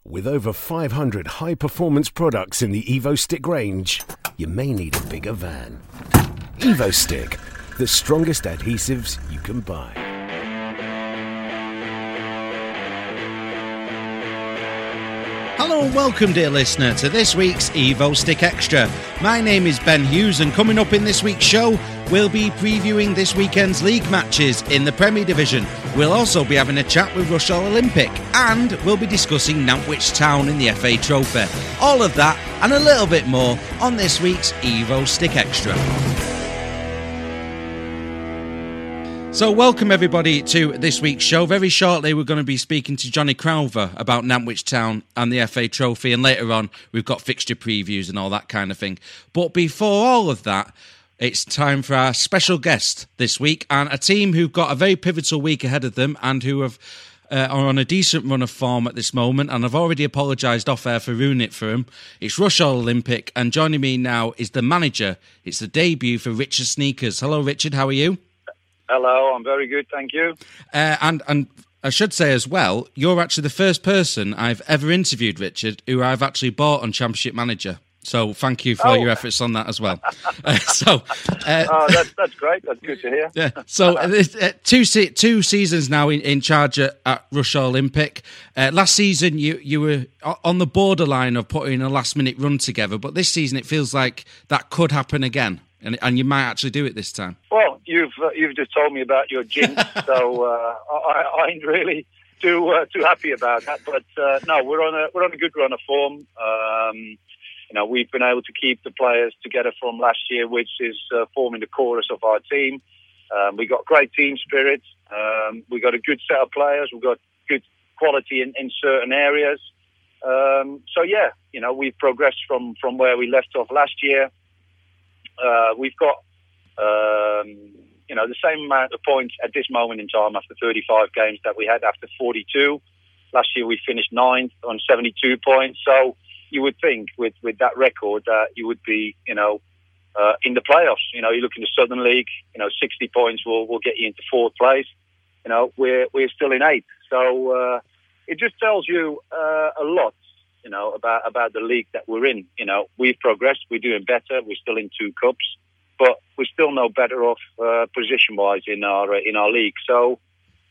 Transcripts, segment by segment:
With over 500 high-performance products in the EvoStick range, you may need a bigger van. EvoStick, the strongest adhesives you can buy. Hello and welcome, dear listener, to this week's EvoStick Extra. My name is Ben Hughes, and coming up in this week's show, we'll be previewing this weekend's league matches in the Premier Division. We'll also be having a chat with Rushall Olympic, and we'll be discussing Nantwich Town in the FA Trophy. All of that and a little bit more on this week's EvoStick Extra. So welcome everybody to this week's show. Very shortly we're going to be speaking to Johnny Crowther about Nantwich Town and the FA Trophy, and later on we've got fixture previews and all that kind of thing. But before all of that, it's time for our special guest this week, and a team who've got a very pivotal week ahead of them and who are on a decent run of form at this moment, and I've already apologised off air for ruining it for them. It's Rushall Olympic, and joining me now is the manager. It's the debut for Richard Sneakers. Hello Richard, how are you? Hello, I'm very good, thank you. And I should say as well, you're actually the first person I've ever interviewed, Richard, who I've actually bought on Championship Manager. So thank you for your efforts on that as well. That's great. That's good to hear. Yeah. So two seasons now in charge at Rushall Olympic. Last season you were on the borderline of putting a last-minute run together, but this season it feels like that could happen again. And you might actually do it this time. Well, you've just told me about your jinx, so I ain't really too happy about that. But no, we're on a good run of form. We've been able to keep the players together from last year, which is forming the chorus of our team. We got great team spirit. We got a good set of players. We've got good quality in certain areas. So yeah, we've progressed from where we left off last year. We've got, the same amount of points at this moment in time after 35 games that we had after 42. Last year we finished 9th on 72 points. So you would think with that record that you would be, in the playoffs. You look in the Southern League, 60 points will get you into 4th place. We're still in 8th. So it just tells you a lot. About the league that we're in. We've progressed, we're doing better, we're still in 2 cups, but we're still no better off position-wise in our league. So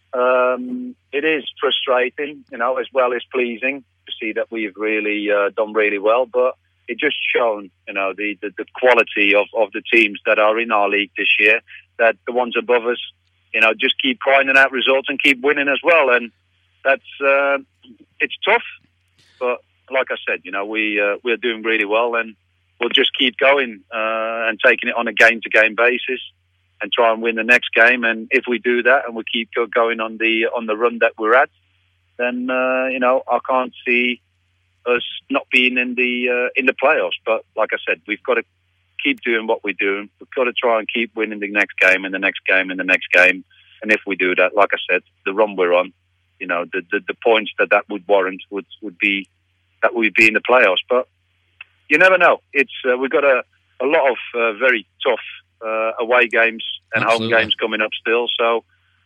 it is frustrating, as well as pleasing to see that we've really done really well, but it just shown, the quality of the teams that are in our league this year, that the ones above us, just keep grinding out results and keep winning as well. And that's, it's tough, but like I said, we're doing really well, and we'll just keep going and taking it on a game-to-game basis and try and win the next game. And if we do that and we keep going on the run that we're at, then I can't see us not being in the playoffs. But like I said, we've got to keep doing what we're doing. We've got to try and keep winning the next game and the next game and the next game. And if we do that, like I said, the run we're on, the points that would warrant would be that we'd be in the playoffs. But you never know. It's we've got a lot of very tough away games and Absolutely. home games coming up still. So,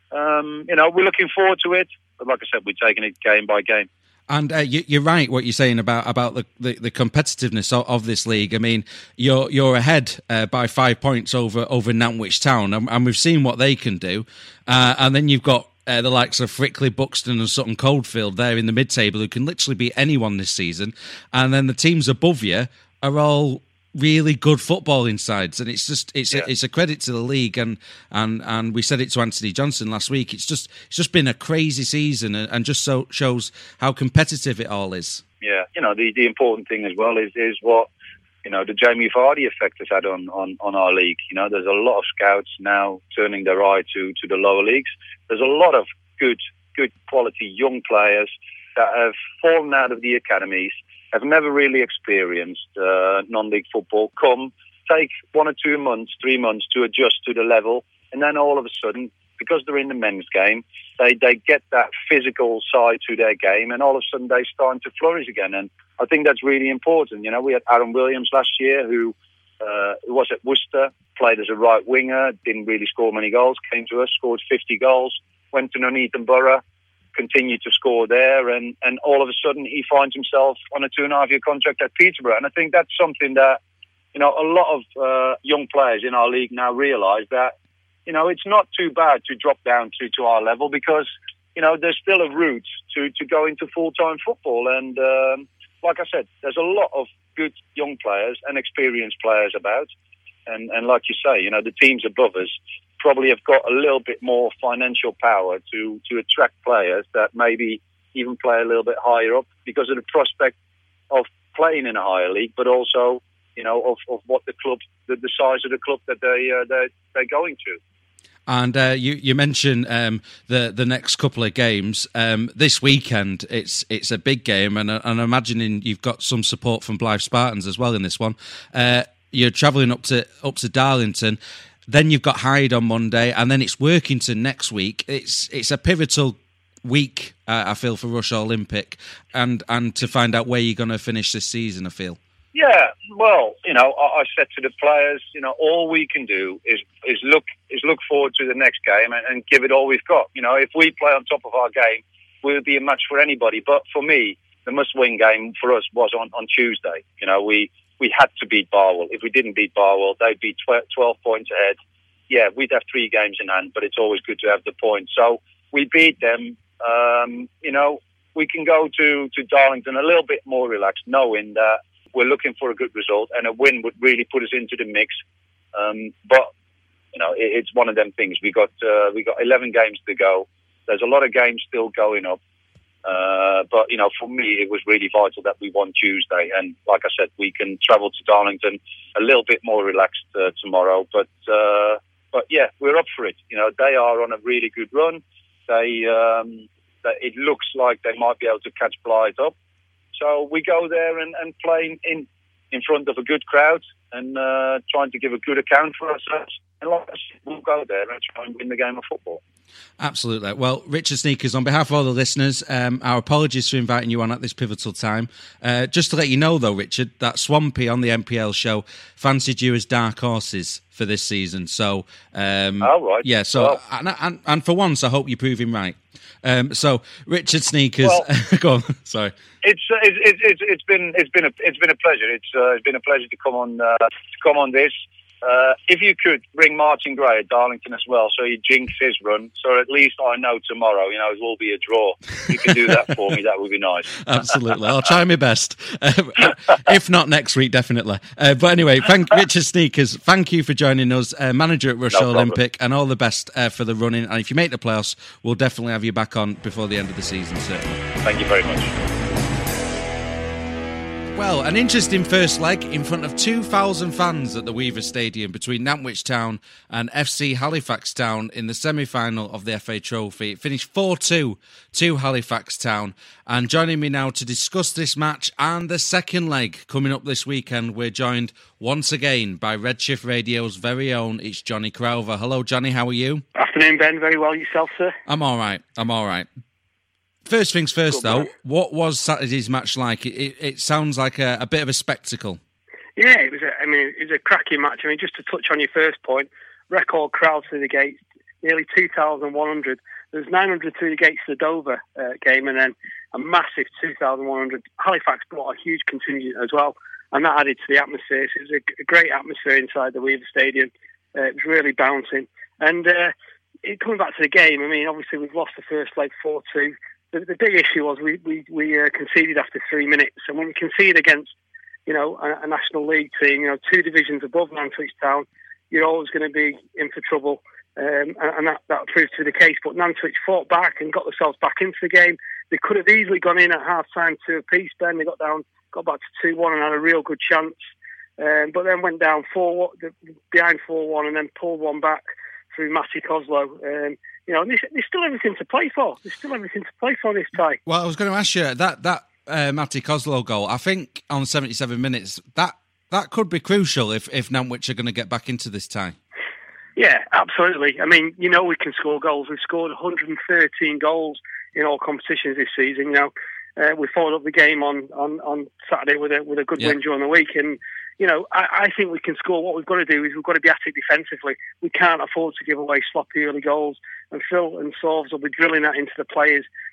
we're looking forward to it. But like I said, we're taking it game by game. And you're right what you're saying about the competitiveness of this league. I mean, you're ahead by 5 points over Nantwich Town, and we've seen what they can do. And then you've got the likes of Frickley, Buxton and Sutton Coldfield there in the mid-table who can literally beat anyone this season. And then the teams above you are all really good footballing sides, and it's a credit to the league. And we said it to Anthony Johnson last week. It's just been a crazy season, and just so shows how competitive it all is. Yeah, the important thing as well is what the Jamie Vardy effect has had on our league. There's a lot of scouts now turning their eye to the lower leagues. There's a lot of good quality young players that have fallen out of the academies, have never really experienced non-league football, take 1 or 2 months, 3 months to adjust to the level, and then all of a sudden, because they're in the men's game, they get that physical side to their game, and all of a sudden they start to flourish again. And I think that's really important. We had Aaron Williams last year who was at Worcester, played as a right winger, didn't really score many goals, came to us, scored 50 goals, went to Nuneaton Borough, continue to score there, and all of a sudden he finds himself on a 2.5-year contract at Peterborough. And I think that's something that, a lot of young players in our league now realise that, it's not too bad to drop down to our level, because, there's still a route to go into full-time football. And like I said, there's a lot of good young players and experienced players about. And like you say, the teams above us probably have got a little bit more financial power to attract players that maybe even play a little bit higher up because of the prospect of playing in a higher league, but also, of what the club, the size of the club that they're going to. And you mentioned the next couple of games. This weekend, it's a big game, and I'm imagining you've got some support from Blythe Spartans as well in this one. You're travelling up to Darlington. Then you've got Hyde on Monday, and then it's Workington next week. It's a pivotal week, I feel, for Rush Olympic, and to find out where you're going to finish this season, I feel. Yeah, well, I said to the players, all we can do is look forward to the next game and give it all we've got. If we play on top of our game, we'll be a match for anybody. But for me, the must-win game for us was on Tuesday. We had to beat Barwell. If we didn't beat Barwell, they'd be 12 points ahead. Yeah, we'd have 3 games in hand, but it's always good to have the points. So we beat them. We can go to Darlington a little bit more relaxed, knowing that we're looking for a good result, and a win would really put us into the mix. But it's one of them things. We got 11 games to go. There's a lot of games still going up. But for me, it was really vital that we won Tuesday, and like I said, we can travel to Darlington a little bit more relaxed tomorrow. But yeah, we're up for it. They are on a really good run. It looks like they might be able to catch Blythe up. So we go there and play in front of a good crowd and trying to give a good account for ourselves. And like I said, we'll go there and try and win the game of football. Absolutely. Well, Richard Sneakers, on behalf of all the listeners, our apologies for inviting you on at this pivotal time. Just to let you know, though, Richard, that Swampy on the MPL show fancied you as dark horses for this season. So, right. Yeah. So, well, and for once, I hope you prove him right. So, Richard Sneakers, go on. Sorry. It's been a pleasure. It's been a pleasure to come on this. If you could bring Martin Gray at Darlington as well, so he jinx his run, so at least I know tomorrow, it will be a draw. If you could do that for me, that would be nice. Absolutely. I'll try my best. If not next week, definitely. But anyway, Richard Sneakers, thank you for joining us, manager at Rush Olympic, and all the best for the running. And if you make the playoffs, we'll definitely have you back on before the end of the season, certainly. Thank you very much. Well, an interesting first leg in front of 2,000 fans at the Weaver Stadium between Nantwich Town and FC Halifax Town in the semi-final of the FA Trophy. It finished 4-2 to Halifax Town. And joining me now to discuss this match and the second leg coming up this weekend, we're joined once again by Redshift Radio's very own, it's Johnny Crowther. Hello, Johnny, how are you? Afternoon, Ben. Very well, yourself, sir? I'm all right. First things first, though, what was Saturday's match like? It sounds like a bit of a spectacle. Yeah, it was a cracking match. Just to touch on your first point, record crowd through the gates, nearly 2,100. There's 900 through the gates to the Dover game, and then a massive 2,100. Halifax brought a huge contingent as well, and that added to the atmosphere. So it was a great atmosphere inside the Weaver Stadium. It was really bouncing. And coming back to the game, obviously we've lost the first leg 4-2. The big issue was we conceded after 3 minutes, and when you concede against a National League team, 2 divisions above Nantwich Town, you're always going to be in for trouble, and that proved to be the case. But Nantwich fought back and got themselves back into the game. They could have easily gone in at half time 2-2. Ben, they got back to 2-1 and had a real good chance, but then went down behind 4-1 and then pulled one back through Matty Coslow. There's still everything to play for. There's still everything to play for this tie. Well, I was going to ask you, that Matty Coslow goal, I think on 77 minutes, that could be crucial if Nantwich are going to get back into this tie. Yeah, absolutely. We can score goals. We've scored 113 goals in all competitions this season. We followed up the game on Saturday with a good win during the week, and I think we can score. What we've got to do is we've got to be at it defensively. We can't afford to give away sloppy early goals, and Phil and Sorves will be drilling that into the players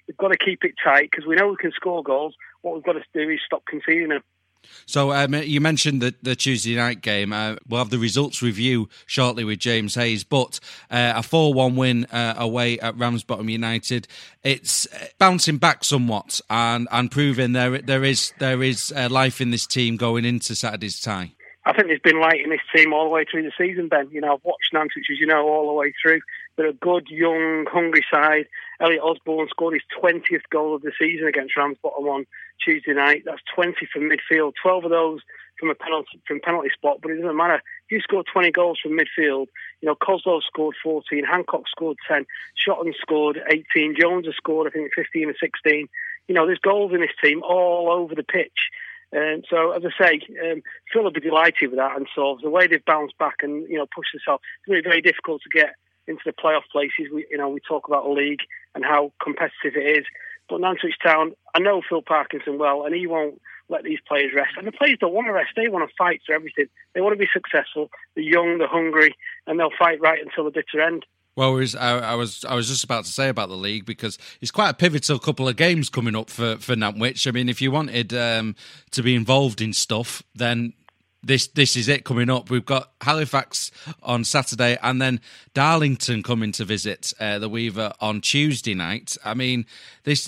We've got to keep it tight because we know we can score goals. What we've got to do is stop conceding them. So you mentioned the Tuesday night game. We'll have the results review shortly with James Hayes, but a 4-1 win away at Ramsbottom United. It's bouncing back somewhat and proving there is life in this team going into Saturday's tie. I think there's been light in this team all the way through the season, Ben. You know, I've watched Nantwich, as you know, all the way through. They're a good, young, hungry side. Elliot Osborne scored his 20th goal of the season against Ramsbottom on Tuesday night. That's 20 from midfield, 12 of those from penalty spot, but it doesn't matter. If you score 20 goals from midfield, you know, Kozlov scored 14, Hancock scored 10, Shotton scored 18, Jones has scored, I think, 15 or 16. You know, there's goals in this team all over the pitch. So, as I say, Phil will be delighted with that, and so the way they've bounced back and, you know, pushed themselves, it's going to be very difficult to get into the playoff places. We talk about the league and how competitive it is, but Nantwich Town, I know Phil Parkinson well, and he won't let these players rest. And the players don't want to rest; they want to fight for everything. They want to be successful. They're young, they're hungry, and they'll fight right until the bitter end. Well, I was just about to say about the league, because it's quite a pivotal couple of games coming up for Nantwich. I mean, if you wanted to be involved in stuff, then this is it coming up. We've got Halifax on Saturday, and then Darlington coming to visit the Weaver on Tuesday night. I mean, it's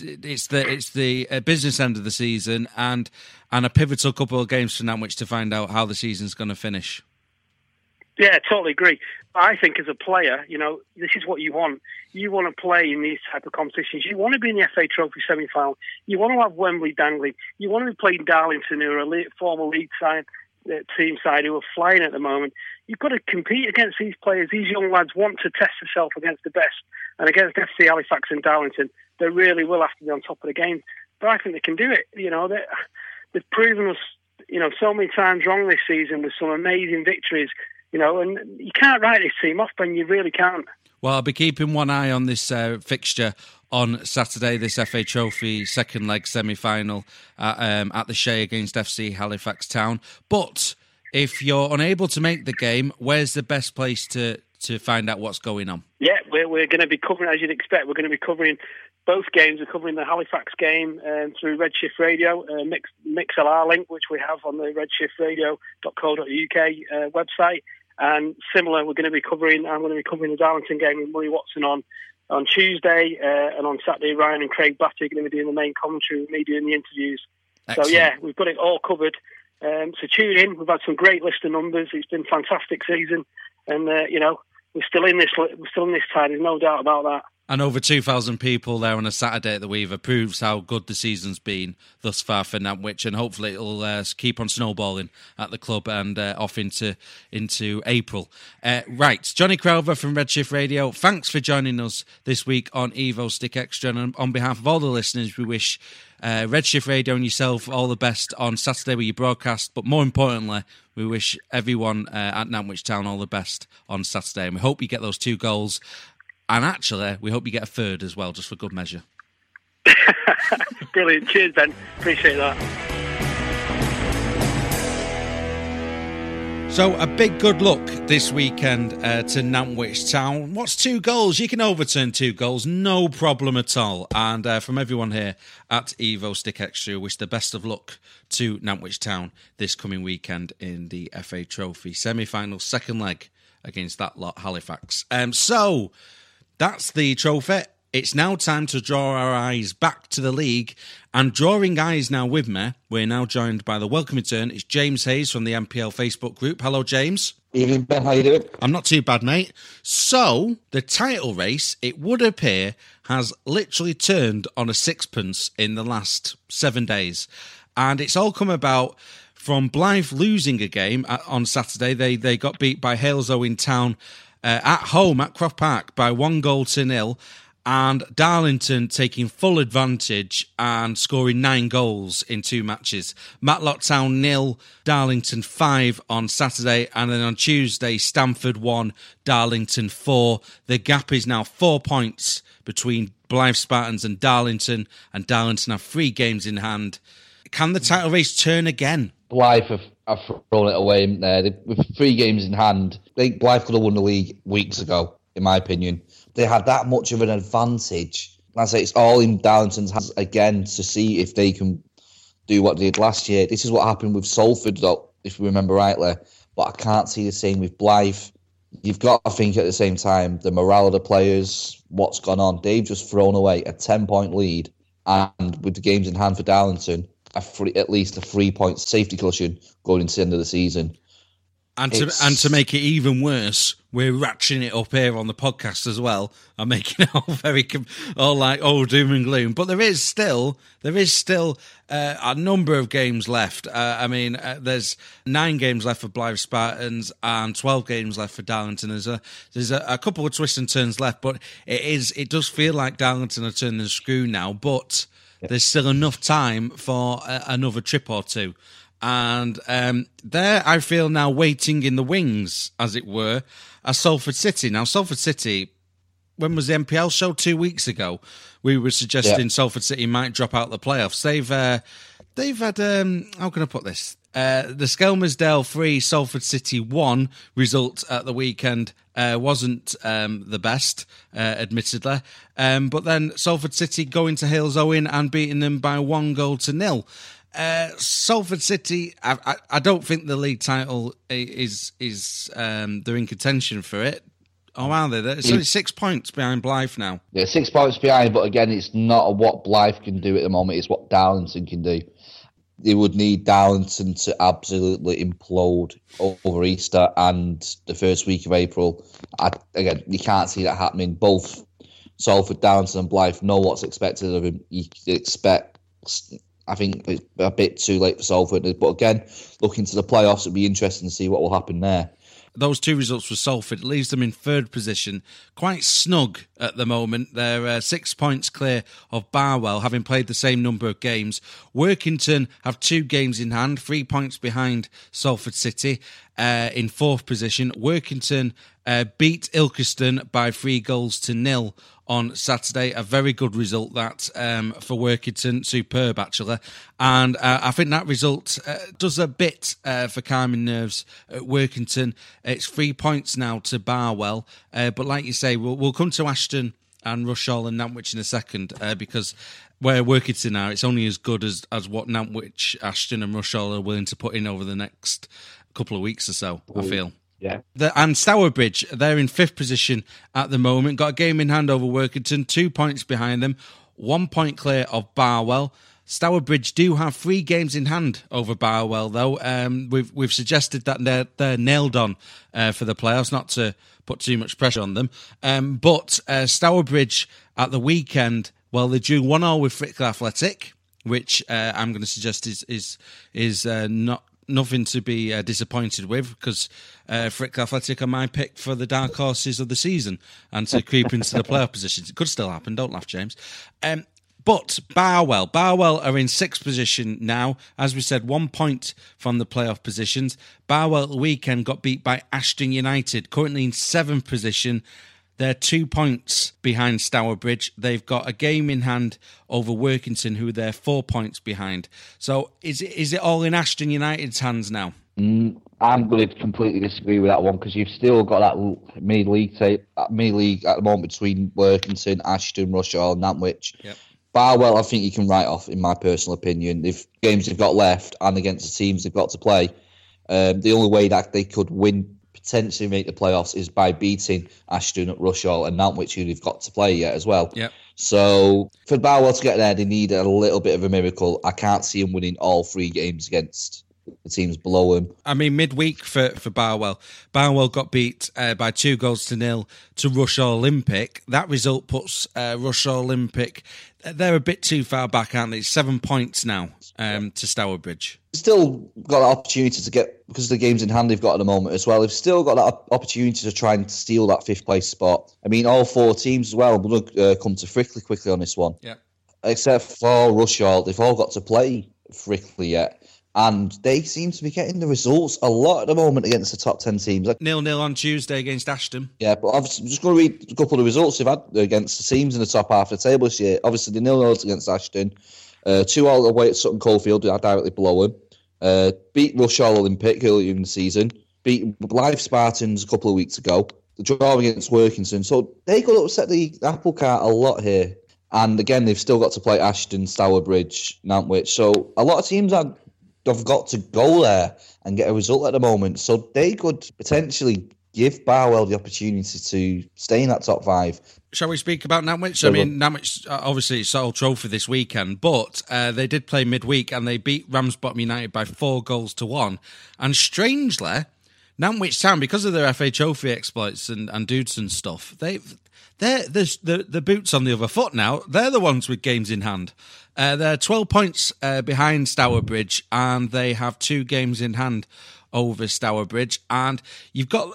the business end of the season, and a pivotal couple of games for Nantwich to find out how the season's going to finish. Yeah, totally agree. I think as a player, you know, this is what you want. You want to play in these type of competitions. You want to be in the FA Trophy semi-final. You want to have Wembley dangling. You want to be playing Darlington, who are a former league side, team side, who are flying at the moment. You've got to compete against these players. These young lads want to test themselves against the best. And against FC Halifax and Darlington, they really will have to be on top of the game. But I think they can do it. You know, they've proven us, you know, so many times wrong this season with some amazing victories. You know, and you can't write this team off, Ben. You really can't. Well, I'll be keeping one eye on this fixture on Saturday, this FA Trophy second leg semi-final at the Shea against FC Halifax Town. But if you're unable to make the game, where's the best place to find out what's going on? Yeah, we're going to be covering, as you'd expect, we're going to be covering both games. We're covering the Halifax game through Redshift Radio, MixLR link, which we have on the redshiftradio.co.uk website. And similar, I'm going to be covering the Darlington game with Murray Watson on Tuesday, and on Saturday, Ryan and Craig Batty are going to be doing the main commentary with me doing the interviews. Excellent. So yeah, we've got it all covered. So tune in. We've had some great listener numbers. It's been a fantastic season, and you know, we're still in this time. There's no doubt about that. And over 2,000 people there on a Saturday at the Weaver proves how good the season's been thus far for Nantwich, and hopefully it'll keep on snowballing at the club and off into April. Right, Johnny Crowther from Redshift Radio, thanks for joining us this week on Evo Stick Extra, and on behalf of all the listeners, we wish Redshift Radio and yourself all the best on Saturday with your broadcast, but more importantly, we wish everyone at Nantwich Town all the best on Saturday, and we hope you get those 2 goals. And actually, we hope you get a third as well, just for good measure. Brilliant. Cheers, Ben. Appreciate that. So, a big good luck this weekend to Nantwich Town. What's 2 goals? You can overturn 2 goals, no problem at all. And from everyone here at Evo Stick Extra, wish the best of luck to Nantwich Town this coming weekend in the FA Trophy semi-final, second leg against that lot, Halifax. So, that's the trophy. It's now time to draw our eyes back to the league. And drawing eyes now with me, we're now joined by the welcome return. It's James Hayes from the MPL Facebook group. Hello, James. Evening, Ben. How you doing? I'm not too bad, mate. So, the title race, it would appear, has literally turned on a sixpence in the last 7 days. And it's all come about from Blythe losing a game on Saturday. They got beat by Halesoe in town at home at Croft Park by 1-0, and Darlington taking full advantage and scoring 9 goals in 2 matches. Matlock Town 0, Darlington 5 on Saturday, and then on Tuesday, Stamford 1, Darlington 4. The gap is now 4 points between Blythe Spartans and Darlington have 3 games in hand. Can the title race turn again? Blythe have thrown it away there. With 3 games in hand, I think Blythe could have won the league weeks ago, in my opinion. They had that much of an advantage I say it's all in Darlington's hands again to see if they can do what they did last year. This is what happened with Salford, though, if we remember rightly. But I can't see the same with Blyth. You've got to think at the same time, the morale of the players, what's gone on. They've just thrown away a 10-point lead, and with the games in hand for Darlington, at least a 3-point safety cushion going into the end of the season. And to make it even worse, we're ratcheting it up here on the podcast as well and making it all like doom and gloom. But there is still a number of games left. There's 9 games left for Blyth Spartans and 12 games left for Darlington. There's a couple of twists and turns left, but it does feel like Darlington are turning the screw now. But there's still enough time for another trip or two. And there I feel now waiting in the wings, as it were, are Salford City. Now, Salford City, when was the NPL show? 2 weeks ago, we were suggesting Salford City might drop out the playoffs. They've had, how can I put this? The Skelmersdale 3, Salford City 1 result at the weekend wasn't the best, admittedly. But then Salford City going to Hales Owen and beating them by 1-0. Salford City, I don't think the league title is they're in contention for it. Or are they? It's only 6 points behind Blyth now. Yeah, 6 points behind, but again, it's not what Blyth can do at the moment, it's what Darlington can do. They would need Darlington to absolutely implode over Easter and the first week of April. Again, you can't see that happening. Both Salford, Darlington and Blyth know what's expected of him. You expect... I think it's a bit too late for Salford. But again, looking to the playoffs, it'll be interesting to see what will happen there. Those 2 results for Salford leaves them in 3rd position, quite snug at the moment. They're 6 points clear of Barwell, having played the same number of games. Workington have 2 games in hand, 3 points behind Salford City in 4th position. Workington beat Ilkeston by 3-0 on Saturday. A very good result that for Workington. Superb, actually. And I think that result does a bit for calming nerves at Workington. It's 3 points now to Barwell. But like you say, we'll come to Ashton and Rushall and Nantwich in a second because where Workington are, it's only as good as what Nantwich, Ashton and Rushall are willing to put in over the next couple of weeks or so, I feel. Yeah. And Stourbridge, they're in 5th position at the moment. Got a game in hand over Workington, 2 points behind them, 1 point clear of Barwell. Stourbridge do have 3 games in hand over Barwell, though. We've suggested that they're nailed on for the playoffs, not to put too much pressure on them. But Stourbridge at the weekend, well, they drew 1-1 with Frickley Athletic, which I'm going to suggest is not nothing to be disappointed with, because Frickley Athletic are my pick for the dark horses of the season and to creep into the playoff positions. It could still happen, don't laugh, James. But Barwell are in 6th position now. As we said, 1 point from the playoff positions. Barwell at the weekend got beat by Ashton United, currently in 7th position. They're 2 points behind Stourbridge. They've got a game in hand over Workington, who they're 4 points behind. So is it all in Ashton United's hands now? I'm going to completely disagree with that one, because you've still got that mid-league at the moment between Workington, Ashton, Rushall, Nantwich. Yep. Barwell, I think you can write off, in my personal opinion. If games they've got left and against the teams they've got to play, the only way that they could win, potentially make the playoffs, is by beating Ashton, Rushall and Nantwich, who they've got to play yet as well. Yep. So for Barwell to get there, they need a little bit of a miracle. I can't see them winning all 3 games against the teams below them. I mean, midweek for Barwell. Barwell got beat by 2-0 to Rushall Olympic. That result puts Rushall Olympic, they're a bit too far back, aren't they? 7 points now to Stourbridge. Still got an opportunity to get, because of the games in hand they've got at the moment as well, they've still got that opportunity to try and steal that 5th place spot. I mean, all 4 teams as well will come to Frickley quickly on this one. Yeah. Except for Rushall, they've all got to play Frickley yet. And they seem to be getting the results a lot at the moment against the top 10 teams. 0-0 on Tuesday against Ashton. Yeah, but obviously, I'm just going to read a couple of the results they've had against the teams in the top half of the table this year. Obviously, the 0-0 against Ashton, 2-2 away at Sutton Coldfield, directly below them. Beat Rushall Olympic earlier in the season. Beat Blyth Spartans a couple of weeks ago. The draw against Workington. So they could upset the apple cart a lot here. And again, they've still got to play Ashton, Stourbridge, Nantwich. So a lot of teams have got to go there and get a result at the moment. So they could potentially give Barwell the opportunity to stay in that top 5. Shall we speak about Nantwich? I mean, Nantwich, obviously, it's sole trophy this weekend, but they did play midweek and they beat Ramsbottom United by 4-1. And strangely, Nantwich Town, because of their FA Trophy exploits and Dudson stuff, they're the boots on the other foot now. They're the ones with games in hand. They're 12 points behind Stourbridge, and they have 2 games in hand over Stourbridge. And I've got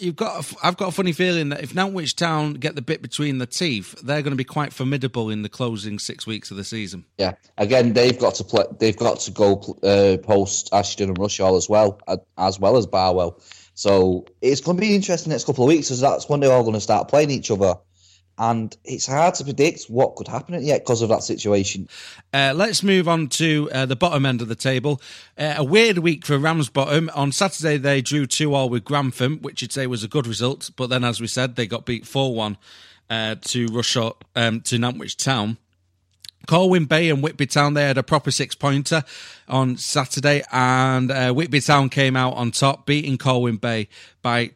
a funny feeling that if Nantwich Town get the bit between the teeth, they're going to be quite formidable in the closing 6 weeks of the season. Yeah, again, they've got to play. They've got to go post Ashton and Rushall as well as Barwell. So it's going to be interesting next couple of weeks, because that's when they're all going to start playing each other. And it's hard to predict what could happen yet because of that situation. Let's move on to the bottom end of the table. A weird week for Ramsbottom. On Saturday, they drew 2-2 with Grantham, which you'd say was a good result. But then, as we said, they got beat 4-1 to Rushall, to Nantwich Town. Colwyn Bay and Whitby Town, they had a proper 6-pointer on Saturday, and Whitby Town came out on top, beating Colwyn Bay by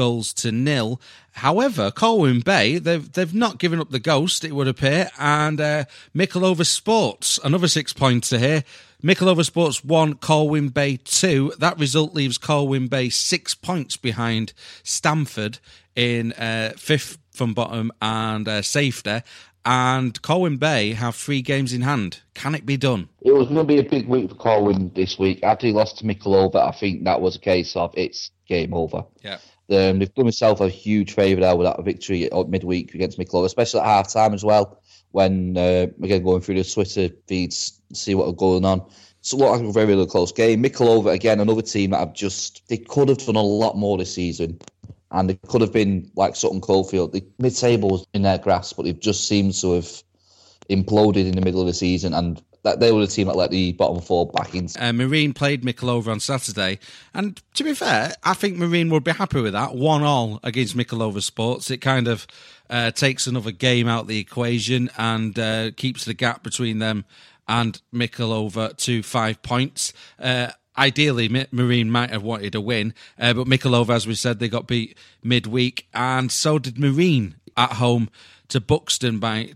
2-0. However, Colwyn Bay, they've not given up the ghost, it would appear, and Micklehove Sports, another 6-pointer here. Micklehove Sports 1, Colwyn Bay 2. That result leaves Colwyn Bay 6 points behind Stamford in 5th from bottom and safety. And Colwyn Bay have 3 games in hand. Can it be done? It was going to be a big week for Colwyn this week. After he lost to Micklehove, I think that was a case of it's game over. Yeah. They've done themselves a huge favour there with that victory at midweek against Micklehove, especially at half-time as well, when, again, going through the Twitter feeds, see what was going on. So it looked like a very, really close game. Micklehove, again, another team that they could have done a lot more this season. And it could have been like Sutton Coldfield. The mid-table was in their grasp, but they've just seemed to have imploded in the middle of the season. And that they were the team that let the bottom 4 back in. Marine played Micklehove on Saturday. And to be fair, I think Marine would be happy with that. 1-1 against Micklehove Sports. It kind of takes another game out of the equation and keeps the gap between them and Micklehove to 5 points. Ideally, Marine might have wanted a win, but Micklehove, as we said, they got beat midweek, and so did Marine at home to Buxton by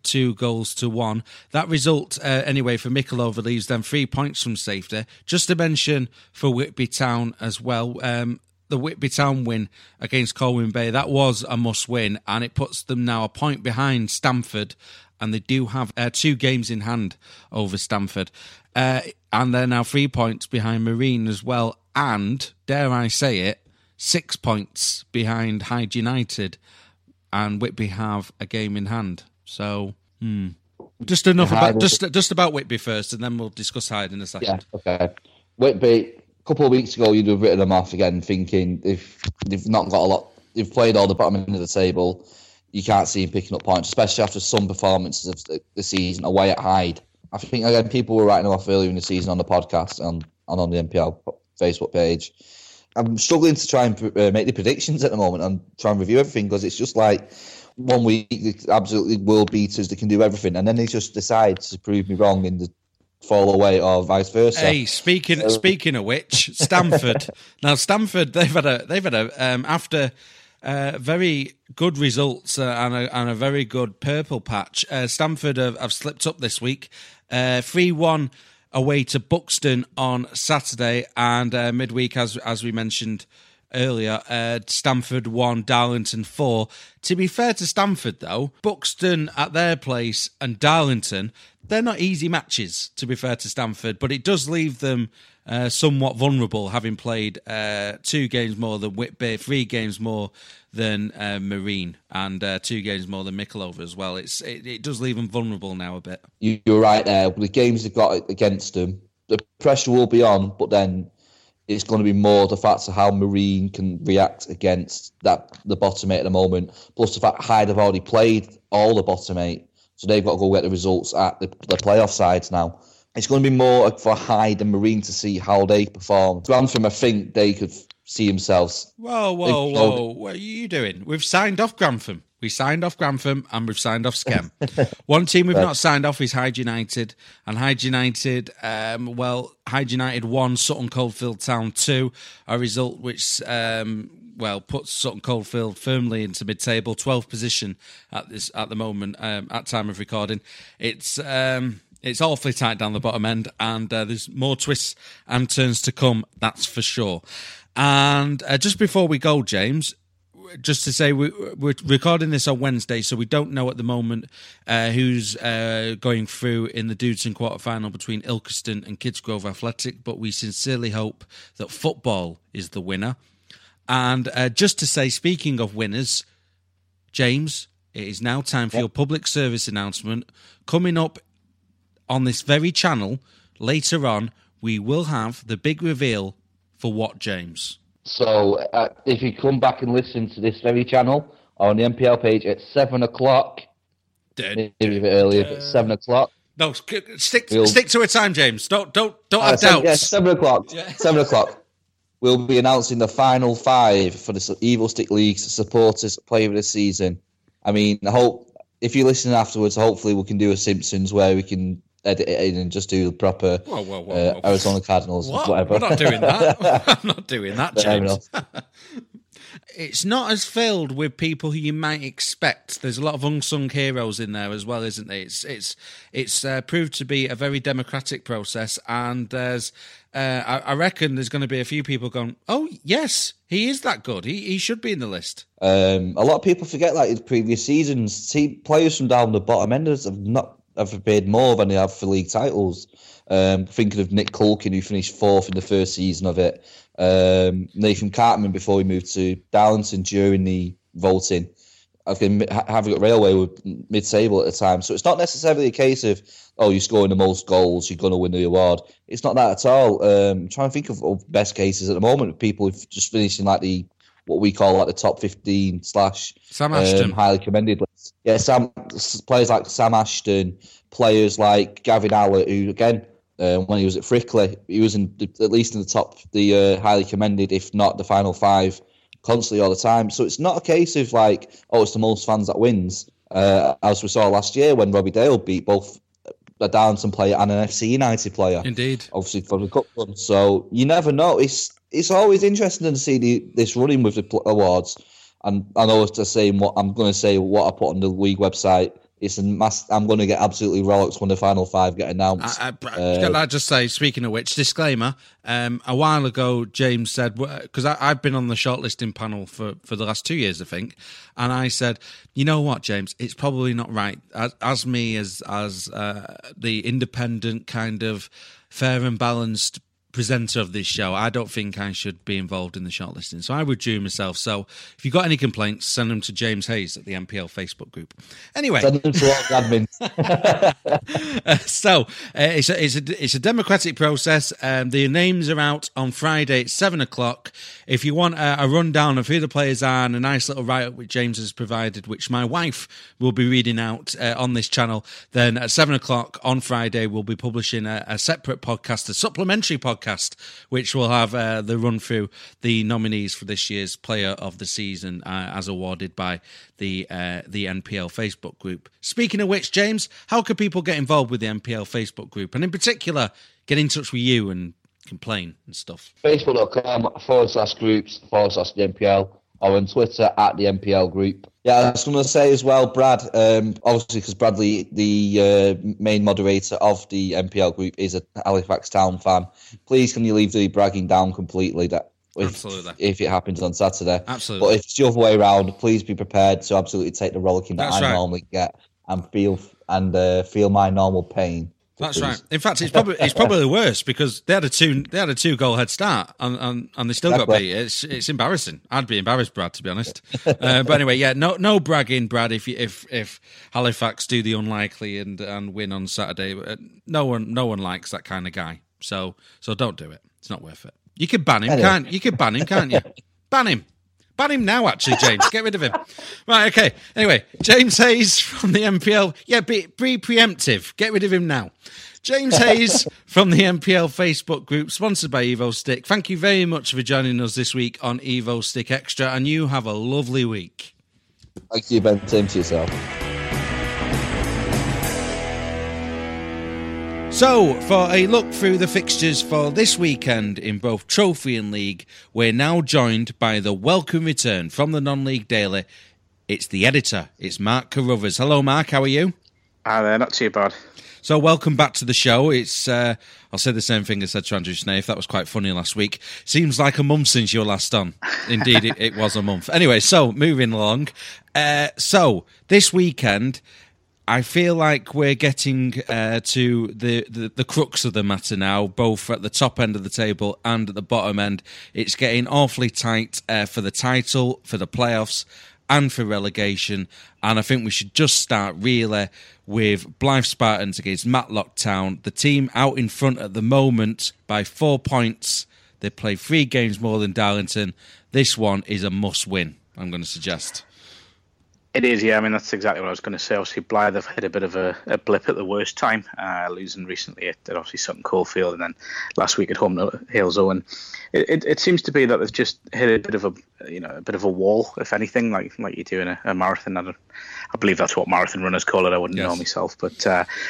2-1. That result, anyway, for Micklehove leaves them 3 points from safety. Just to mention for Whitby Town as well, the Whitby Town win against Colwyn Bay, that was a must-win, and it puts them now a point behind Stamford, and they do have 2 games in hand over Stamford. And they're now 3 points behind Marine as well. And, dare I say it, 6 points behind Hyde United. And Whitby have a game in hand. So, just enough about just about Whitby first, and then we'll discuss Hyde in a second. Yeah, okay. Whitby, a couple of weeks ago, you'd have written them off again, thinking they've not got a lot. They've played all the bottom end of the table. You can't see them picking up points, especially after some performances of the season away at Hyde. I think, again, people were writing them off earlier in the season on the podcast and on the NPL Facebook page. I'm struggling to try and make the predictions at the moment and try and review everything, because it's just like 1 week, they're absolutely world beaters, they can do everything, and then they just decide to prove me wrong in the fall away or vice versa. Hey, speaking of which, Stamford. Now, Stamford, they've had a after very good results and a very good purple patch. Stamford have slipped up this week. 3-1 away to Buxton on Saturday, and midweek, as we mentioned earlier, Stamford 1, Darlington 4. To be fair to Stamford, though, Buxton at their place and Darlington, they're not easy matches, to be fair to Stamford, but it does leave them somewhat vulnerable, having played 2 games more than Whitby, 3 games more than Marine, and 2 games more than Micklehove as well. It does leave them vulnerable now a bit. You're right there. The games they've got against them, the pressure will be on, but then it's going to be more the fact of how Marine can react against the bottom 8 at the moment, plus the fact Hyde have already played all the bottom 8, so they've got to go get the results at the playoff sides now. It's going to be more for Hyde and Marine to see how they perform. Grantham, I think they could see themselves. Whoa. What are you doing? We've signed off Grantham. We signed off Grantham and we've signed off Skem. One team we've not signed off is Hyde United. And Hyde United, Hyde United 1, Sutton Coldfield Town 2, a result which, puts Sutton Coldfield firmly into mid-table, 12th position at the moment, at time of recording. It's awfully tight down the bottom end, and there's more twists and turns to come, that's for sure. And just before we go, James, just to say we're recording this on Wednesday, so we don't know at the moment who's going through in the Dudeston quarter-final between Ilkeston and Kidsgrove Athletic, but we sincerely hope that football is the winner. And just to say, speaking of winners, James, it is now time for your public service announcement. Coming up on this very channel, later on, we will have the big reveal for what, James? So, if you come back and listen to this very channel on the MPL page at 7 o'clock, maybe a bit earlier, but 7 o'clock. No, stick to a time, James. Don't have doubts. Yeah, 7 o'clock. Yeah. 7 o'clock. We'll be announcing the final 5 for the Evil Stick League's supporters player of the season. I mean, if you listen afterwards, hopefully we can do a Simpsons where we can edit it in and just do the proper whoa. Arizona Cardinals, whatever. We're not doing that. I'm not doing that, James. It's not as filled with people who you might expect. There's a lot of unsung heroes in there as well, isn't there? It's proved to be a very democratic process, and there's I reckon there's going to be a few people going, oh yes, he is that good. He should be in the list. A lot of people forget that in previous seasons, players from down the bottom end have appeared more than they have for league titles. Thinking of Nick Culkin, who finished 4th in the first season of it. Nathan Cartman, before he moved to Darlington during the voting. Having got Railway with mid-table at the time. So it's not necessarily a case of, you're scoring the most goals, you're going to win the award. It's not that at all. I'm trying to think of best cases at the moment. People who've just finished in what we call the top 15 / Sam Ashton. Highly commended list. Yeah, players like Sam Ashton, players like Gavin Allett, who again, when he was at Frickley, he was at least in the top, the highly commended, if not the final 5, constantly all the time. So it's not a case of it's the most fans that wins, as we saw last year when Robbie Dale beat both a Darlington player and an FC United player. Indeed, obviously for the cup run. So you never know. It's always interesting to see this running with the awards. And I know it's the same. What I'm going to say, what I put on the league website. I'm going to get absolutely rollicks when the final 5 get announced. Can I just say, speaking of which, disclaimer, a while ago, James said, because I've been on the shortlisting panel for the last 2 years, I think, and I said, you know what, James, it's probably not right. As the independent kind of fair and balanced presenter of this show, I don't think I should be involved in the shortlisting. So I withdrew myself. So if you've got any complaints, send them to James Hayes at the MPL Facebook group. Anyway. Send them to all the admins. It's a democratic process. The names are out on Friday at 7 o'clock. If you want a rundown of who the players are and a nice little write-up which James has provided, which my wife will be reading out on this channel, then at 7 o'clock on Friday, we'll be publishing a separate podcast, a supplementary podcast, which will have the run through the nominees for this year's Player of the Season as awarded by the NPL Facebook group. Speaking of which, James, how can people get involved with the NPL Facebook group, and in particular, get in touch with you and complain and stuff? Facebook.com/groups/the NPL, or on Twitter at the NPL group. Yeah, I was going to say as well, Brad, obviously because Bradley, the main moderator of the NPL group, is a Halifax Town fan. Please can you leave the bragging down completely if it happens on Saturday. Absolutely. But if it's the other way around, please be prepared to absolutely take the rollicking that I normally get and feel my normal pain. That's right. In fact, it's probably worse because they had a 2-goal head start and they still got beat. It's embarrassing. I'd be embarrassed, Brad, to be honest. But anyway, yeah, no bragging, Brad. If Halifax do the unlikely and win on Saturday, no one likes that kind of guy. So don't do it. It's not worth it. You could ban him, can't you? Ban him, can't you? Ban him. Ban him now, actually, James. Get rid of him. Right, okay. Anyway, James Hayes from the MPL. Yeah, be preemptive. Get rid of him now. James Hayes from the MPL Facebook group, sponsored by Evo Stick. Thank you very much for joining us this week on Evo Stick Extra, and you have a lovely week. Thank you, Ben. Same to yourself. So, for a look through the fixtures for this weekend in both Trophy and League, we're now joined by the welcome return from the Non-League Daily. It's the editor. It's Mark Carruthers. Hello, Mark. How are you? Hi there. Not too bad. So, welcome back to the show. It's I'll say the same thing I said to Andrew Snaith. That was quite funny last week. Seems like a month since you were last on. Indeed, it was a month. Anyway, so moving along. So this weekend, I feel like we're getting to the crux of the matter now, both at the top end of the table and at the bottom end. It's getting awfully tight for the title, for the playoffs, and for relegation. And I think we should just start really with Blythe Spartans against Matlock Town. The team out in front at the moment by 4 points. They play 3 games more than Darlington. This one is a must-win, I'm going to suggest. It is, yeah. I mean, that's exactly what I was going to say. Obviously, Blythe have hit a bit of a blip at the worst time, losing recently at obviously Sutton Coldfield, and then last week at home to Hales Owen. It seems to be that they've just hit a bit of a wall, if anything, like you do in a marathon. I believe that's what marathon runners call it. I wouldn't know myself, but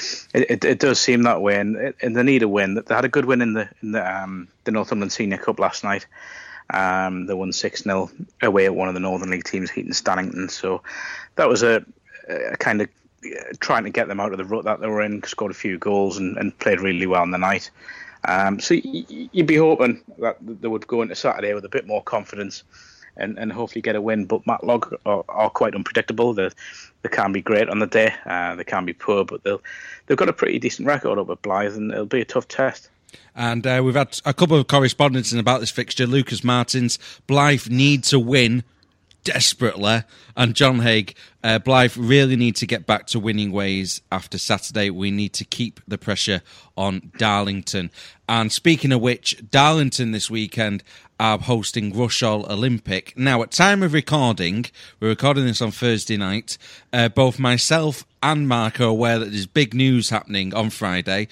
it does seem that way, and they need a win. They had a good win in the Northumberland Senior Cup last night. They won 6-0 away at one of the Northern League teams, Heaton Stannington. So that was a kind of trying to get them out of the rut that they were in, scored a few goals and played really well in the night. So you'd be hoping that they would go into Saturday with a bit more confidence and hopefully get a win. But Matlock are quite unpredictable. They can be great on the day. They can be poor, but they've got a pretty decent record up at Blythe, and it'll be a tough test. And we've had a couple of correspondents about this fixture. Lucas Martins, Blythe need to win desperately. And John Haig, Blythe really need to get back to winning ways after Saturday. We need to keep the pressure on Darlington. And speaking of which, Darlington this weekend are hosting Rushall Olympic. Now, at time of recording, we're recording this on Thursday night, both myself and Mark are aware that there's big news happening on Friday.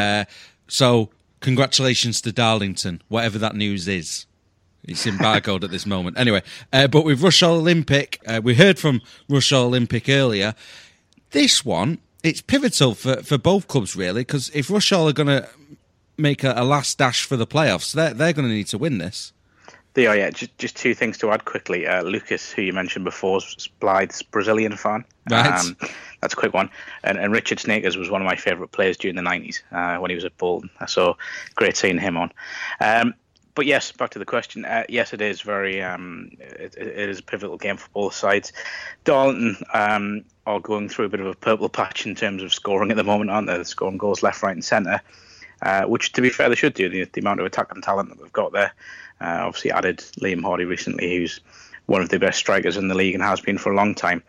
So congratulations to Darlington, whatever that news is. It's embargoed at this moment. Anyway, but with Rushall Olympic, we heard from Rushall Olympic earlier. This one, it's pivotal for both clubs, really, because if Rushall are going to make a last dash for the playoffs, they're going to need to win this. They are, yeah. Just 2 things to add quickly. Lucas, who you mentioned before, is Blythe's Brazilian fan. Right. That's a quick one. And Richard Snakers was one of my favourite players during the 90s when he was at Bolton. So great seeing him on. But yes, back to the question. Yes, it is very. It is a pivotal game for both sides. Darlington are going through a bit of a purple patch in terms of scoring at the moment, aren't they? They're scoring goals left, right, and centre, which, to be fair, they should do. The amount of attacking talent that they've got there. Obviously, added Liam Hardy recently, who's one of the best strikers in the league and has been for a long time.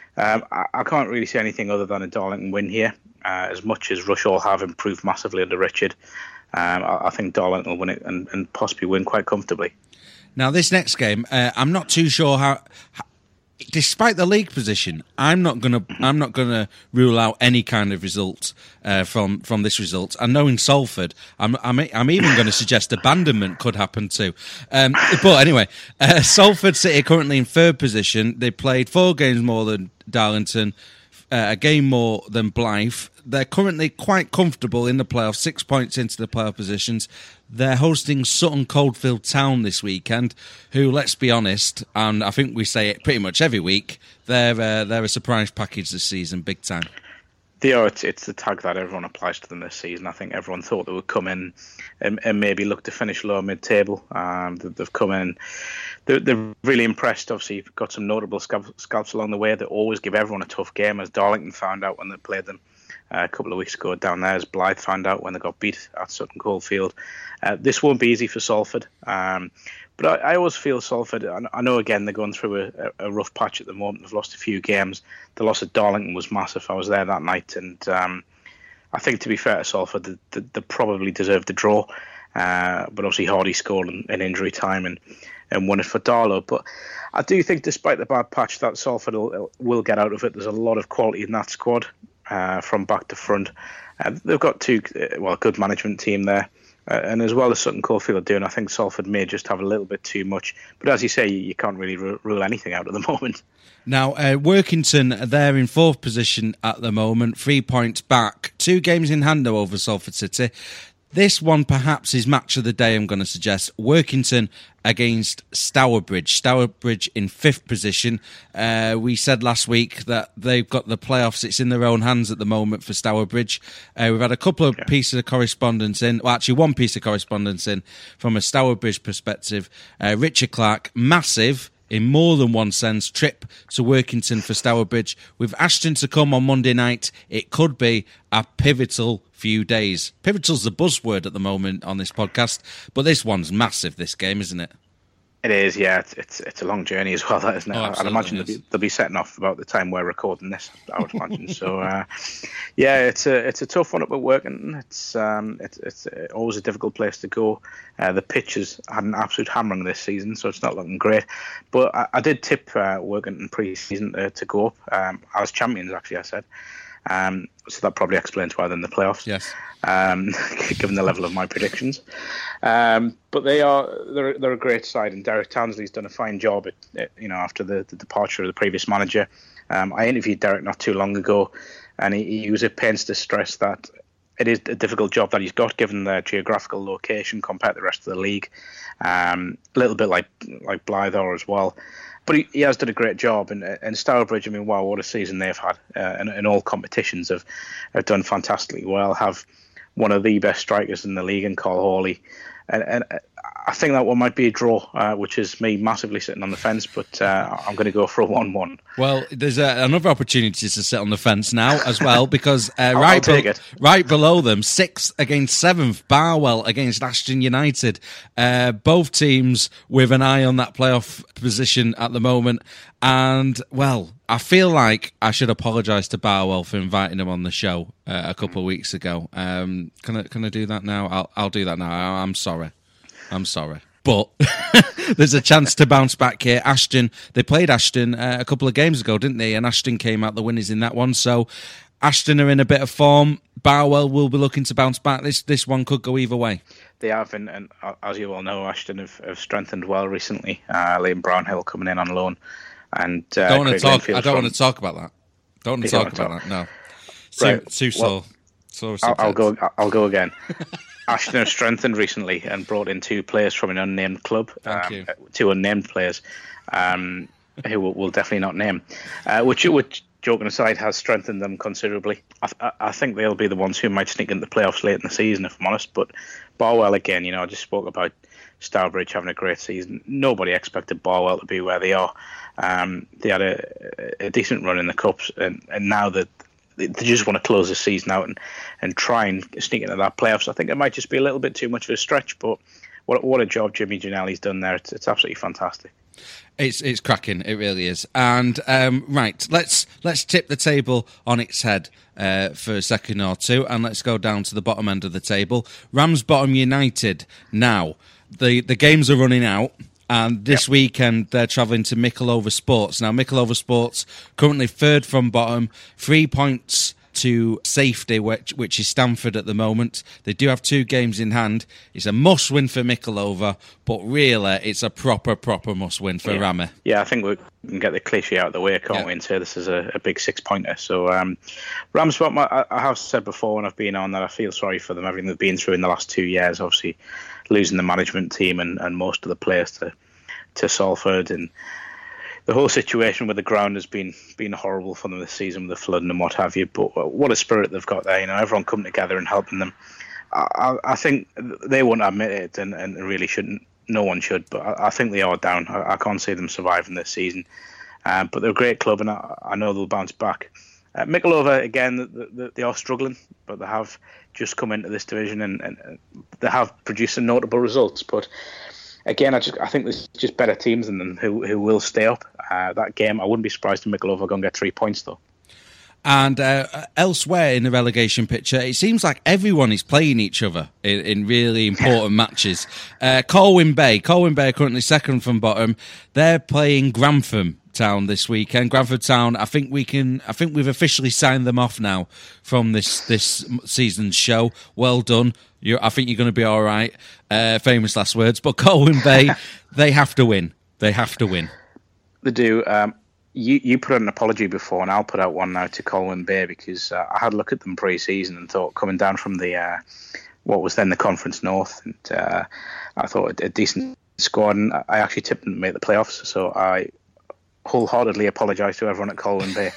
I can't really see anything other than a Darlington win here. As much as Rushall have improved massively under Richard, I think Darlington will win it and possibly win quite comfortably. Now, this next game, I'm not too sure how. Despite the league position, I'm not gonna rule out any kind of result from this result. And knowing Salford, I'm even going to suggest abandonment could happen too. But anyway, Salford City currently in 3rd position. They played 4 games more than Darlington, a game more than Blythe. They're currently quite comfortable in the playoffs, 6 points into the playoff positions. They're hosting Sutton Coldfield Town this weekend, who, let's be honest, and I think we say it pretty much every week, they're a surprise package this season, big time. They are. It's the tag that everyone applies to them this season. I think everyone thought they would come in and maybe look to finish lower mid-table. They've come in. They're really impressed. Obviously, you've got some notable scalps along the way that always give everyone a tough game, as Darlington found out when they played them a couple of weeks ago down there, as Blythe found out when they got beat at Sutton Coldfield. This won't be easy for Salford. But I always feel Salford, I know again they're going through a rough patch at the moment. They've lost a few games. The loss at Darlington was massive. I was there that night. And I think, to be fair to Salford, they probably deserved the draw. But obviously Hardy scored in injury time and won it for Darlow. But I do think, despite the bad patch, that Salford will get out of it. There's a lot of quality in that squad from back to front. They've got a good management team there. And as well as Sutton Coldfield are doing, I think Salford may just have a little bit too much. But as you say, you can't really rule anything out at the moment. Now, Workington, they're in 4th position at the moment, 3 points back, 2 games in hand though over Salford City. This one perhaps is match of the day, I'm going to suggest. Workington against Stourbridge. Stourbridge in 5th position. We said last week that they've got the playoffs. It's in their own hands at the moment for Stourbridge. We've had a couple of pieces of correspondence in. Well, actually, one piece of correspondence in from a Stourbridge perspective. Richard Clark, massive, in more than one sense, trip to Workington for Stourbridge. With Ashton to come on Monday night, it could be a pivotal few days. Pivotal's the buzzword at the moment on this podcast, but this one's massive, this game, isn't it? It is, yeah. It's a long journey as well, that, isn't it? I'd imagine they'll be setting off about the time we're recording this, I would imagine. So, yeah, it's a tough one up at Workington. It's always a difficult place to go. The pitch has had an absolute hammering this season, so it's not looking great. But I did tip Workington pre-season to go up. As champions, actually, I said. So that probably explains why they're in the playoffs. Yes. Given the level of my predictions. But they're a great side, and Derek Townsley's done a fine job after the departure of the previous manager. I interviewed Derek not too long ago, and he was at pains to stress that it is a difficult job that he's got given their geographical location compared to the rest of the league. A little bit like Blythe are as well. But he has done a great job, and Stourbridge, I mean, wow, what a season they've had. In all competitions have done fantastically well, have one of the best strikers in the league in Carl Hawley. And I think that one might be a draw, which is me massively sitting on the fence, but I'm going to go for a 1-1. Well, there's another opportunity to sit on the fence now as well, because I'll take it. Right below them, 6th against 7th, Barwell against Ashton United. Both teams with an eye on that playoff position at the moment. And, well, I feel like I should apologise to Barwell for inviting him on the show a couple of weeks ago. Can I do that now? I'll do that now. I'm sorry. But there's a chance to bounce back here. Ashton, they played Ashton a couple of games ago, didn't they? And Ashton came out the winners in that one. So Ashton are in a bit of form. Barwell will be looking to bounce back. This one could go either way. They have, and as you all know, Ashton have strengthened well recently. Liam Brownhill coming in on loan. And I don't want to talk about that. Don't want to talk about that. No. Too sore. I'll go again. Ashton have strengthened recently and brought in 2 players from an unnamed club. Thank you. 2 unnamed players who we'll definitely not name. Which, joking aside, has strengthened them considerably. I think they'll be the ones who might sneak into the playoffs late in the season, if I'm honest. But Barwell, again, I just spoke about Stourbridge having a great season. Nobody expected Barwell to be where they are. They had a decent run in the Cups, and now that they just want to close the season out and try and sneak into that playoffs. I think it might just be a little bit too much of a stretch, but what a job Jimmy Giannelli's done there. It's absolutely fantastic. It's cracking, it really is. And right, let's tip the table on its head for a second or two, and let's go down to the bottom end of the table. Ramsbottom United. Now, the games are running out. And this weekend, they're travelling to Mickleover Sports. Now, Mickleover Sports, currently 3rd from bottom, 3 points to safety, which is Stamford at the moment. They do have 2 games in hand. It's a must-win for Mickleover, but really, it's a proper must-win for Rammy. Yeah, I think we can get the cliche out of the way, can't we, and say this is a big 6-pointer. So, Ramsbottom, I have said before when I've been on that I feel sorry for them, everything they've been through in the last 2 years, obviously losing the management team and most of the players to Salford, and the whole situation with the ground has been horrible for them this season with the flooding and what have you. But what a spirit they've got there! Everyone coming together and helping them. I think they won't admit it, and really shouldn't. No one should, but I think they are down. I can't see them surviving this season. But they're a great club, and I know they'll bounce back. Mickleover, again, they are struggling, but they have just come into this division and they have produced some notable results. But again, I think there's just better teams than them who will stay up. That game, I wouldn't be surprised if Mickleover go and get 3 points, though. And elsewhere in the relegation picture, it seems like everyone is playing each other in really important matches. Colwyn Bay are currently 2nd from bottom. They're playing Grantham Town this weekend. Grantham Town, I think we've officially signed them off now from this season's show. Well done. I think you're going to be all right. Famous last words. But Colwyn Bay, they have to win. They have to win. They do. You put out an apology before, and I'll put out one now to Colwyn Bay, because I had a look at them pre-season and thought, coming down from the what was then the Conference North, and I thought a decent squad, and I actually tipped them to make the playoffs. So I wholeheartedly apologise to everyone at Colwyn Bay.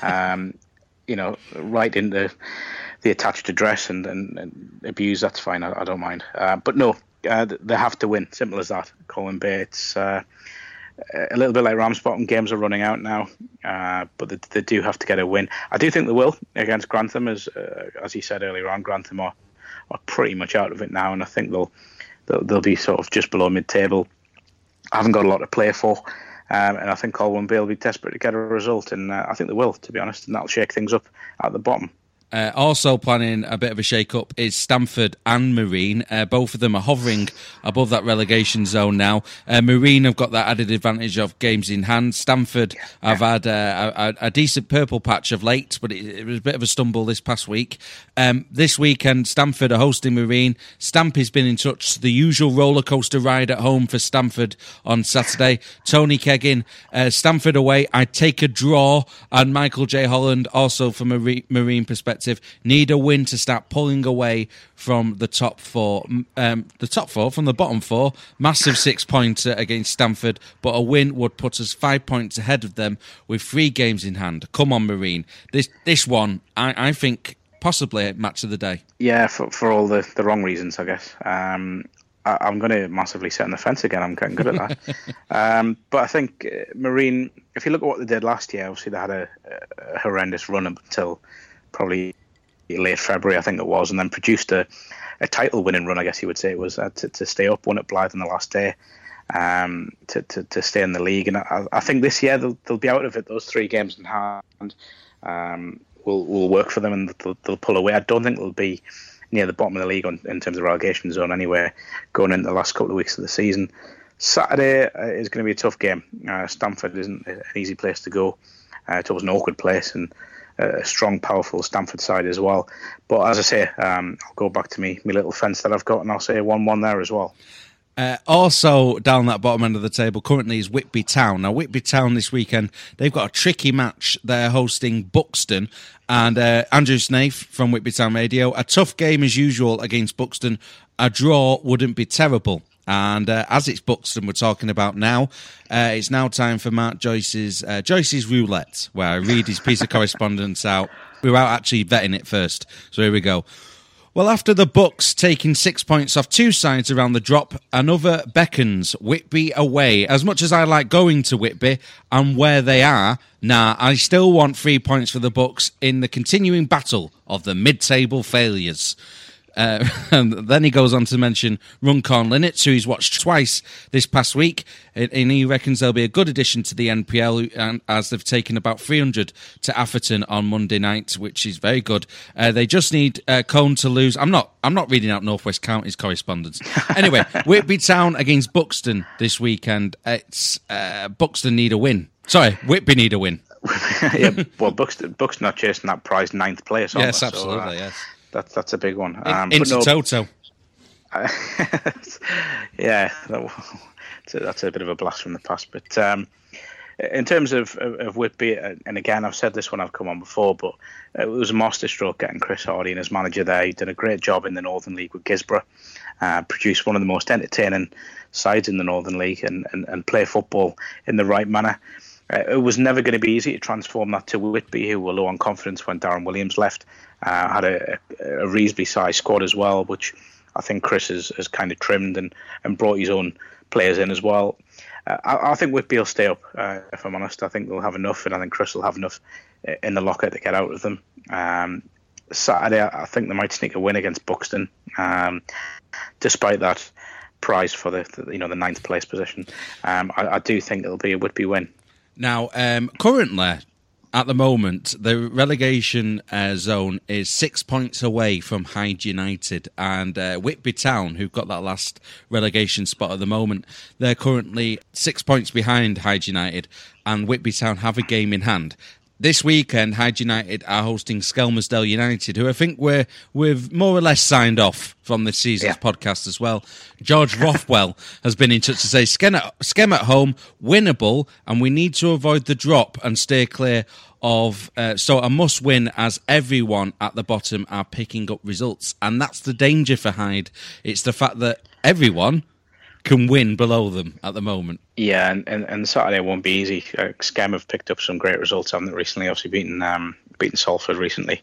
Right into the attached address and abuse, that's fine. I don't mind. But no, they have to win. Simple as that. Colwyn Bay. It's a little bit like Ramsbottom. Games are running out now, but they do have to get a win. I do think they will against Grantham, as you said earlier on. Grantham are pretty much out of it now, and I think they'll be sort of just below mid-table. I haven't got a lot to play for. And I think Colwyn Bay will be desperate to get a result, and I think they will, to be honest, and that'll shake things up at the bottom. Also planning a bit of a shake-up is Stamford and Marine. Both of them are hovering above that relegation zone now. Marine have got that added advantage of games in hand. Stamford have had a decent purple patch of late, but it was a bit of a stumble this past week. This weekend, Stamford are hosting Marine. Stampy's been in touch. The usual rollercoaster ride at home for Stamford on Saturday. Tony Keggin, Stamford away. I'd take a draw. And Michael J. Holland, also from a Marine perspective, need a win to start pulling away from the top four. From the bottom four. Massive 6-pointer against Stamford, but a win would put us 5 points ahead of them with 3 games in hand. Come on, Marine. This one, I think, possibly match of the day. Yeah, for all the wrong reasons, I guess. I'm going to massively sit on the fence again. I'm getting good at that. But I think Marine, if you look at what they did last year, obviously they had a horrendous run up until probably late February, I think it was, and then produced a title-winning run, I guess you would say it was, to stay up, won at Blyth on the last day, to stay in the league. And I think this year they'll be out of it. Those 3 games in hand will work for them, and they'll pull away. I don't think they'll be near the bottom of the league in terms of relegation zone anyway, going into the last couple of weeks of the season. Saturday is going to be a tough game. Stamford isn't an easy place to go. It's always an awkward place, and a strong, powerful Stamford side as well. But as I say, I'll go back to my little fence that I've got, and I'll say 1-1 there as well. Also down that bottom end of the table currently is Whitby Town. Now, Whitby Town this weekend, they've got a tricky match. They're hosting Buxton, and Andrew Snaith from Whitby Town Radio. A tough game as usual against Buxton. A draw wouldn't be terrible. And as it's Buxton we're talking about now, it's now time for Mark Joyce's Roulette, where I read his piece of correspondence out without actually vetting it first. So here we go. Well, after the Bucks taking 6 points off 2 sides around the drop, another beckons. Whitby away. As much as I like going to Whitby and where they are, I still want 3 points for the Bucks in the continuing battle of the mid-table failures. And then he goes on to mention Runcorn Linnets, who he's watched twice this past week, and he reckons they'll be a good addition to the NPL, as they've taken about 300 to Atherton on Monday night, which is very good. They just need Cone to lose. I'm not reading out North West Counties correspondence. Anyway, Whitby Town against Buxton this weekend. It's Buxton need a win. Sorry, Whitby need a win. Yeah, well, Buxton are chasing that prize 9th place. Yes, absolutely. Yes. That's a big one. Into Toto. Yeah, that's a bit of a blast from the past. But in terms of Whitby, and again, I've said this when I've come on before, but it was a masterstroke getting Chris Hardy and his manager there. He did a great job in the Northern League with Gisborough, produced one of the most entertaining sides in the Northern League, and play football in the right manner. It was never going to be easy to transform that to Whitby, who were low on confidence when Darren Williams left. Had a reasonably sized squad as well, which I think Chris has kind of trimmed and brought his own players in as well. I think Whitby will stay up, if I'm honest. I think they'll have enough, and I think Chris will have enough in the locker to get out of them. Saturday, I think they might sneak a win against Buxton, despite that prize for the 9th place position. I do think it'll be a Whitby win. Now, currently, at the moment, the relegation zone is 6 points away from Hyde United, and Whitby Town, who've got that last relegation spot at the moment, they're currently 6 points behind Hyde United, and Whitby Town have a game in hand. This weekend, Hyde United are hosting Skelmersdale United, who I think we've more or less signed off from this season's podcast as well. George Rothwell has been in touch to say, Skem at home, winnable, and we need to avoid the drop and stay clear of... so a must-win as everyone at the bottom are picking up results. And that's the danger for Hyde. It's the fact that everyone can win below them at the moment. Yeah, and Saturday won't be easy. Skem have picked up some great results, haven't they, recently? Obviously beaten Salford recently.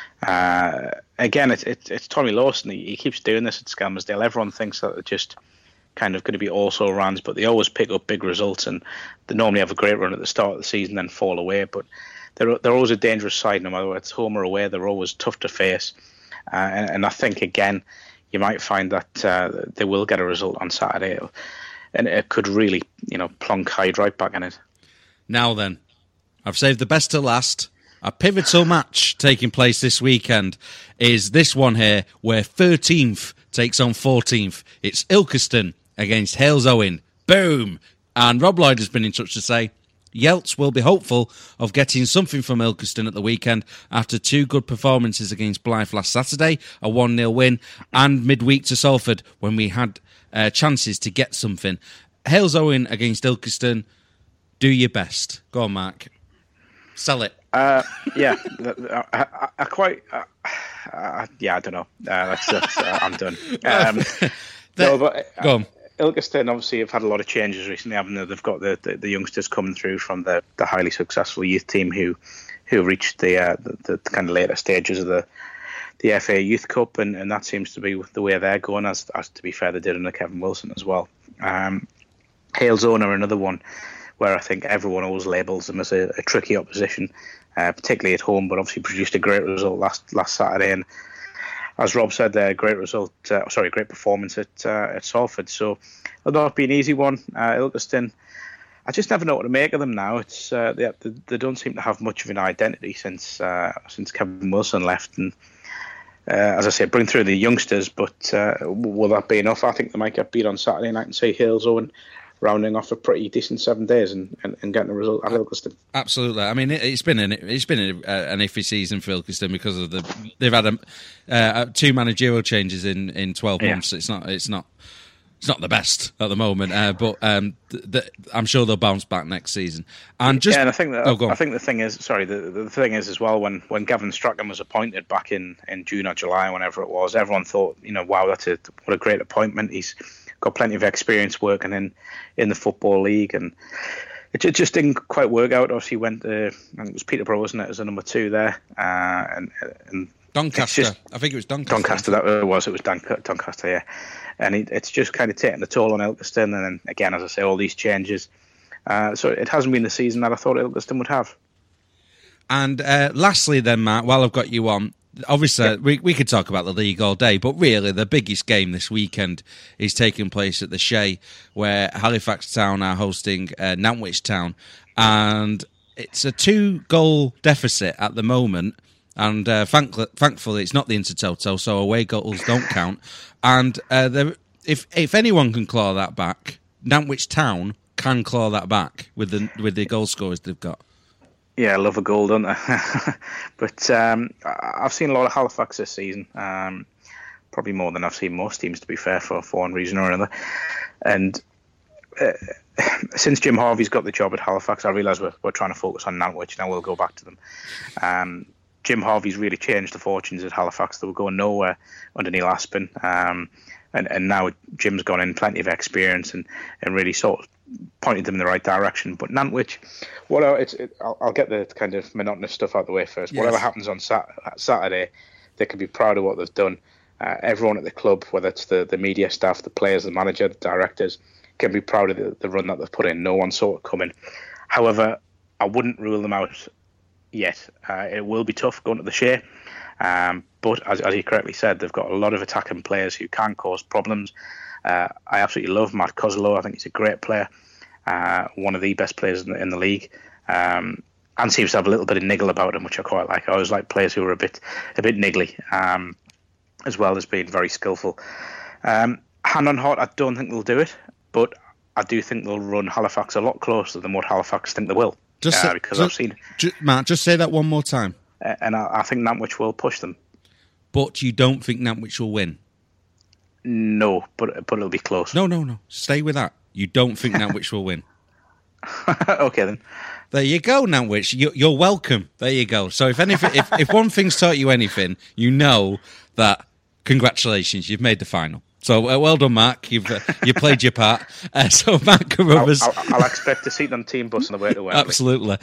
Again, it's Tommy Lawson. He keeps doing this at Skelmersdale. Everyone thinks that they're just kind of going to be also-rans, but they always pick up big results, and they normally have a great run at the start of the season, then fall away. But they're always a dangerous side, no matter whether it's home or away. They're always tough to face. And I think, again, you might find that they will get a result on Saturday, and it could really, plonk Hyde right back in it. Now then, I've saved the best to last. A pivotal match taking place this weekend is this one here, where 13th takes on 14th. It's Ilkeston against Hales Owen. Boom! And Rob Lloyd has been in touch to say, Yelts will be hopeful of getting something from Ilkeston at the weekend after 2 good performances against Blyth last Saturday, a 1-0 win, and midweek to Salford when we had chances to get something. Hales Owen against Ilkeston, do your best. Go on, Mark. Sell it. Yeah, I quite... I don't know. I'm done. Go on. Ilkeston obviously have had a lot of changes recently, haven't they? They've got the youngsters coming through from the highly successful youth team who reached the kind of later stages of the FA Youth Cup, and that seems to be the way they're going, as to be fair, they did under Kevin Wilson as well. Hales Owen are another one where I think everyone always labels them as a tricky opposition, particularly at home, but obviously produced a great result last Saturday, and as Rob said, great performance at Salford. So it'll not be an easy one. Ilkeston, I just never know what to make of them now. It's they don't seem to have much of an identity since Kevin Wilson left, and as I said, bring through the youngsters. But will that be enough? I think they might get beat on Saturday night and see Hales Owen rounding off a pretty decent 7 days and getting a result at Ilkeston. Absolutely. I mean, it's been an iffy season for Ilkeston because of they've had 2 managerial changes in 12 months. It's not the best at the moment, but I'm sure they'll bounce back next season. And and I think the thing is, the thing is as well, when Gavin Strachan was appointed back in June or July, whenever it was, everyone thought, wow, what a great appointment. He's got plenty of experience working in the Football League, and it just didn't quite work out. Obviously, went to, I think it was Peterborough, wasn't it, as a number 2 there, and Doncaster. I think it was Doncaster. Doncaster, it was Doncaster, yeah. And it's just kind of taken the toll on Ilkeston, and then again, as I say, all these changes. So it hasn't been the season that I thought Ilkeston would have. And lastly, then, Matt, while I've got you on, obviously we could talk about the league all day, but really the biggest game this weekend is taking place at the Shea, where Halifax Town are hosting Nantwich Town, and it's a 2-goal deficit at the moment. And thankfully, it's not the Intertoto, so away goals don't count. And if anyone can claw that back, Nantwich Town can claw that back with the goal scorers they've got. Yeah, I love a goal, don't they? But I've seen a lot of Halifax this season, probably more than I've seen most teams, to be fair, for one reason or another. And since Jim Harvey's got the job at Halifax, I realise we're trying to focus on Nantwich. Now we'll go back to them. Jim Harvey's really changed the fortunes at Halifax. They were going nowhere under Neil Aspin. And now Jim's gone in, plenty of experience, and really sort of pointed them in the right direction. But Nantwich, I'll get the kind of monotonous stuff out of the way first. Yes. Whatever happens on Saturday, they can be proud of what they've done. Everyone at the club, whether it's the media staff, the players, the manager, the directors, can be proud of the run that they've put in. No one saw it coming. However, I wouldn't rule them out yet. It will be tough going to the Shea. But as you correctly said, they've got a lot of attacking players who can cause problems. I absolutely love Matt Kozlow. I think he's a great player, one of the best players in the league, and seems to have a little bit of niggle about him, which I quite like. I always like players who are a bit niggly, as well as being very skillful. Hand on heart, I don't think they'll do it, but I do think they'll run Halifax a lot closer than what Halifax think they will. because I've seen... Matt, just say that one more time. And I think Nantwich will push them. But you don't think Nantwich will win? No, but it'll be close. No. Stay with that. You don't think Nantwich will win? Okay, then. There you go, Nantwich. You're welcome. There you go. So if one thing's taught you anything, you know that, congratulations, you've made the final. So well done, Mark. You played your part. So Mark Carruthers, I'll expect to see them team bus on the way to Wembley. Absolutely.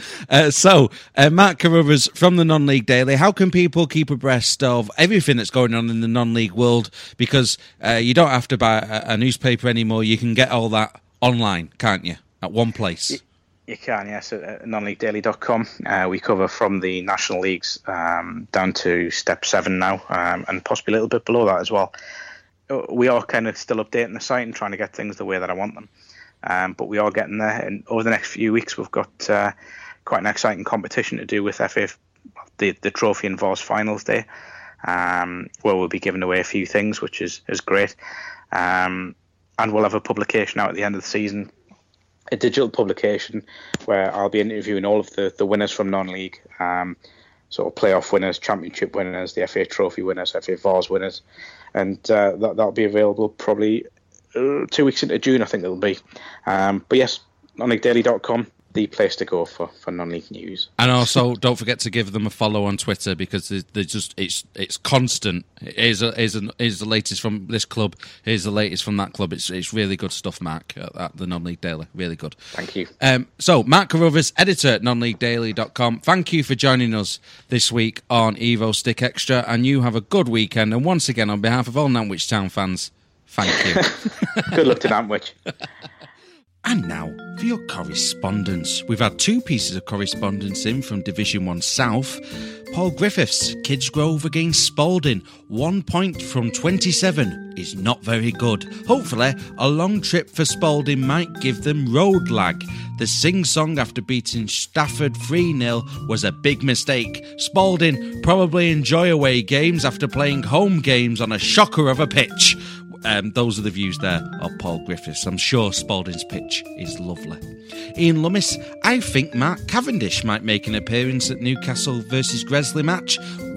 Mark Carruthers from the Non-League Daily. How can people keep abreast of everything that's going on in the non-league world? Because you don't have to buy a newspaper anymore. You can get all that online, can't you? At one place. You can, yes, at nonleaguedaily.com. We cover from the National Leagues down to Step 7 now, and possibly a little bit below that as well. We are kind of still updating the site and trying to get things the way that I want them. But we are getting there. And over the next few weeks, we've got quite an exciting competition to do with FA, the Trophy and Vos Finals Day, where we'll be giving away a few things, which is great. And we'll have a publication out at the end of the season, a digital publication where I'll be interviewing all of the winners from non-league, sort of playoff winners, championship winners, the FA Trophy winners, FA Vars winners, and that'll be available probably 2 weeks into June, I think it'll be. But yes, nonleaguedaily.com, the place to go for non-league news. And also, don't forget to give them a follow on Twitter, because they're just it's constant. Here's the latest from this club. Here's the latest from that club. It's really good stuff, Mark, at the Non-League Daily. Really good. Thank you. So, Mark Carruthers, editor at nonleaguedaily.com. Thank you for joining us this week on Evo Stick Extra, and you have a good weekend. And once again, on behalf of all Nantwich Town fans, thank you. Good luck to Nantwich. And now for your correspondence. We've had 2 pieces of correspondence in from Division 1 South. Paul Griffiths, Kidsgrove against Spalding. 1 point from 27 is not very good. Hopefully, a long trip for Spalding might give them road lag. The sing-song after beating Stafford 3-0 was a big mistake. Spalding probably enjoy away games after playing home games on a shocker of a pitch. Those are the views there of Paul Griffiths. I'm sure Spalding's pitch is lovely. Ian Lummis, I think Mark Cavendish might make an appearance at Newcastle versus Gresley match.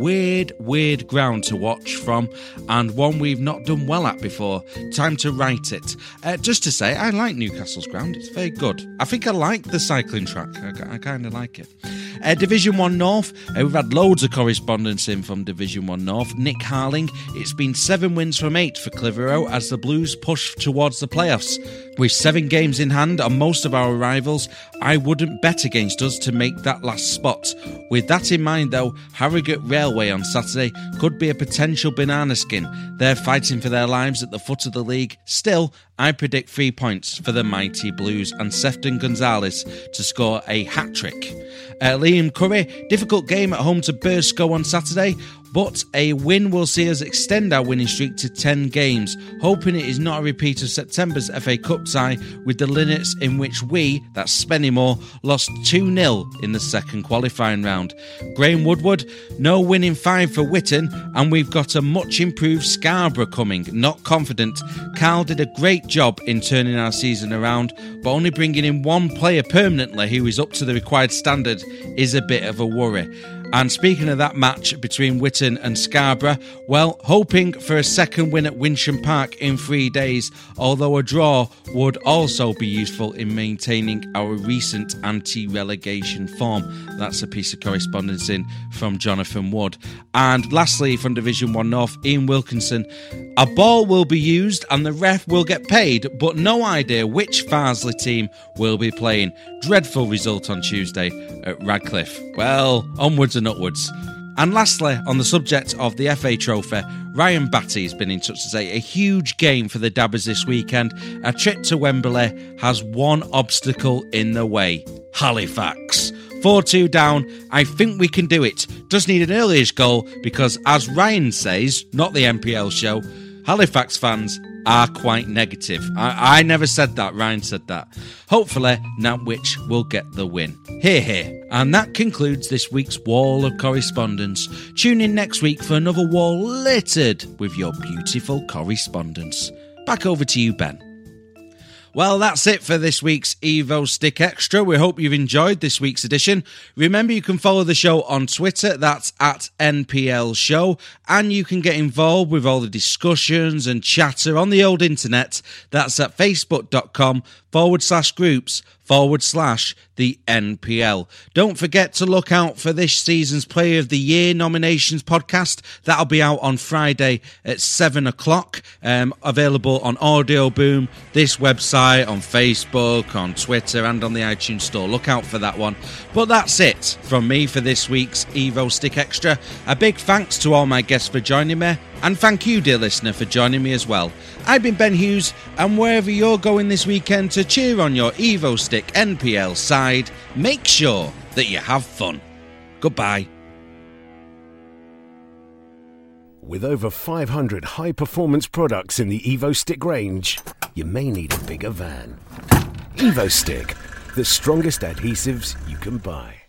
Weird ground to watch from, and one we've not done well at before. Time to write it. Just to say, I like Newcastle's ground. It's very good. I think I like the cycling track. I kind of like it. Division 1 North, we've had loads of correspondence in from Division 1 North. Nick Harling, it's been 7 wins from 8 for Clitheroe as the Blues push towards the playoffs. With 7 games in hand on most of our rivals, I wouldn't bet against us to make that last spot. With that in mind though, Harrogate Railway on Saturday could be a potential banana skin. They're fighting for their lives at the foot of the league. Still, I predict 3 points for the mighty Blues and Sefton Gonzalez to score a hat-trick. Liam Curry, difficult game at home to Burscough on Saturday, but a win will see us extend our winning streak to 10 games, hoping it is not a repeat of September's FA Cup tie with the Linnets, in which we, that's Spennymoor, lost 2-0 in the second qualifying round. Graham Woodward, no win in 5 for Witton, and we've got a much improved Scarborough coming, not confident. Carl did a great job in turning our season around, but only bringing in 1 player permanently who is up to the required standard is a bit of a worry. And speaking of that match between Witton and Scarborough, well, hoping for a second win at Winsham Park in 3 days, although a draw would also be useful in maintaining our recent anti-relegation form. That's a piece of correspondence in from Jonathan Wood. And lastly, from Division 1 North, Ian Wilkinson, a ball will be used and the ref will get paid, but no idea which Farsley team will be playing. Dreadful result on Tuesday at Radcliffe. Well, onwards and upwards. And lastly, on the subject of the FA Trophy, Ryan Batty has been in touch to say a huge game for the Dabbers this weekend. A trip to Wembley has one obstacle in the way: Halifax. 4-2 down, I think we can do it. Does need an earlyish goal because, as Ryan says, not the MPL show, Halifax fans are quite negative. I never said that, Ryan said that. Hopefully, Nantwich will get the win. Hear, hear. And that concludes this week's Wall of Correspondence. Tune in next week for another wall littered with your beautiful correspondence. Back over to you, Ben. Well, that's it for this week's Evo Stick Extra. We hope you've enjoyed this week's edition. Remember, you can follow the show on Twitter. That's at NPL Show. And you can get involved with all the discussions and chatter on the old internet. That's at facebook.com/groups/the NPL. Don't forget to look out for this season's Player of the Year nominations podcast. That'll be out on Friday at 7 o'clock. Available on Audio Boom, this website, on Facebook, on Twitter, and on the iTunes Store. Look out for that one. But that's it from me for this week's Evo Stick Extra. A big thanks to all my guests for joining me, and thank you, dear listener, for joining me as well. I've been Ben Hughes, and wherever you're going this weekend to cheer on your Evo Stick NPL side, make sure that you have fun. Goodbye. With over 500 high-performance products in the Evo Stick range, you may need a bigger van. Evo Stick, the strongest adhesives you can buy.